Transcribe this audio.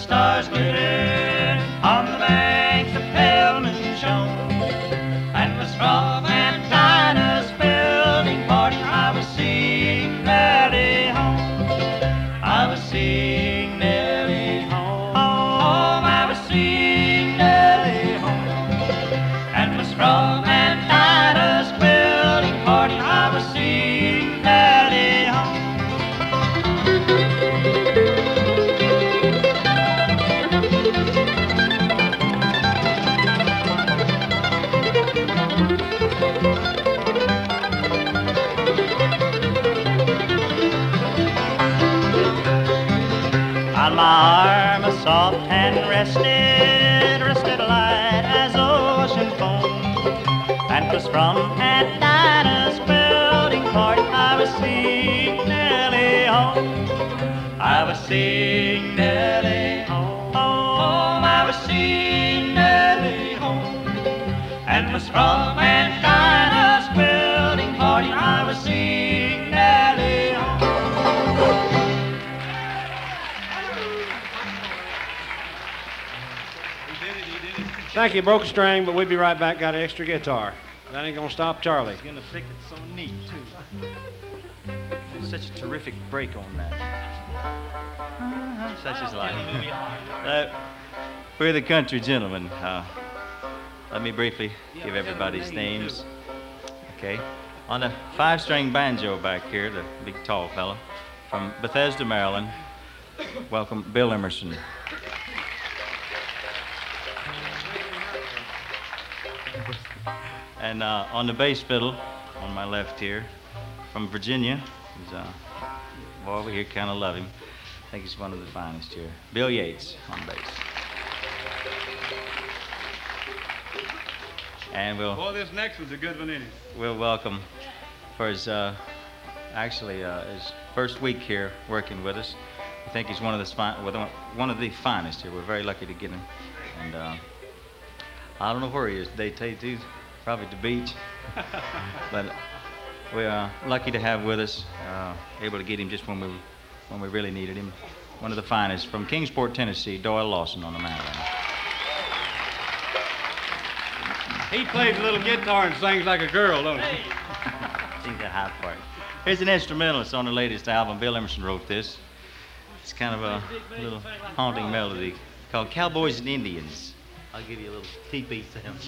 stars glittered on the banks of Pelman shone. And was from Aunt Dinah's building party I was seeing Nellie home. I was seeing Nellie home. I was seeing Nellie home. And was from Aunt Dinah's building party I was seeing Nellie home. On my arm a soft hand rested light as ocean foam. And 'twas from Aunt Dinah's building party I was seeing Nellie home. I was seeing Nellie home. I was seeing Nellie home. And 'twas from Aunt Dinah's building party I was seeing Nellie home. Thank you. Broke a string, but we'll be right back. Got an extra guitar. That ain't gonna stop Charlie. He's gonna fix it so neat too. Such a terrific break on that. Such is life. We're the country gentlemen. Let me briefly give everybody's names. Okay. On the 5-string banjo back here, the big tall fellow from Bethesda, Maryland. Welcome, Bill Emerson. And on the bass fiddle, on my left here, from Virginia, he's boy, over here kind of love him. I think he's one of the finest here. Bill Yates on bass. And Boy, this next one's a good one, isn't it? we'll welcome for his his first week here working with us. I think he's one of the finest here. We're very lucky to get him. And I don't know where he is today, tell you the truth. Probably at the beach. But we are lucky to have with us, able to get him just when we really needed him. One of the finest from Kingsport, Tennessee, Doyle Lawson on the mandolin. He plays a little guitar and sings like a girl, don't he? Sings that high part. Here's an instrumentalist on the latest album. Bill Emerson wrote this. It's kind of a little haunting melody called Cowboys and Indians. I'll give you a little teepee sound.